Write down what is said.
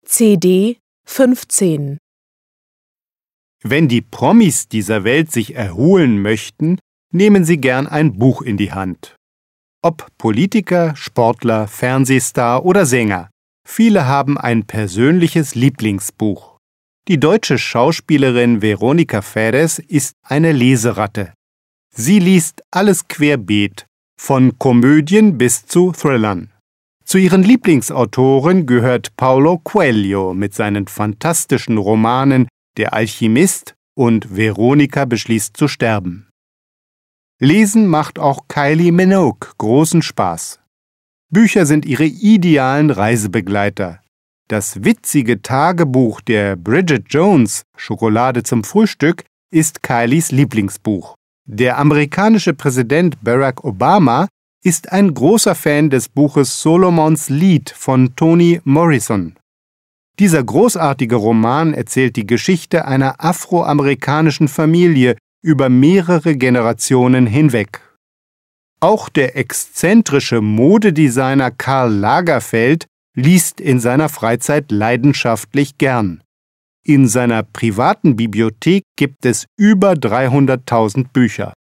CD 15. Wenn die Promis dieser Welt sich erholen möchten, nehmen sie gern ein Buch in die Hand. Ob Politiker, Sportler, Fernsehstar oder Sänger, viele haben ein persönliches Lieblingsbuch. Die deutsche Schauspielerin Veronika Ferres ist eine Leseratte. Sie liest alles querbeet, von Komödien bis zu Thrillern. Zu ihren Lieblingsautoren gehört Paulo Coelho mit seinen fantastischen Romanen Der Alchemist und Veronika beschließt zu sterben. Lesen macht auch Kylie Minogue großen Spaß. Bücher sind ihre idealen Reisebegleiter. Das witzige Tagebuch der Bridget Jones, Schokolade zum Frühstück, ist Kylies Lieblingsbuch. Der amerikanische Präsident Barack Obama ist ein großer Fan des Buches Solomons Lied von Toni Morrison. Dieser großartige Roman erzählt die Geschichte einer afroamerikanischen Familie über mehrere Generationen hinweg. Auch der exzentrische Modedesigner Karl Lagerfeld liest in seiner Freizeit leidenschaftlich gern. In seiner privaten Bibliothek gibt es über 300.000 Bücher.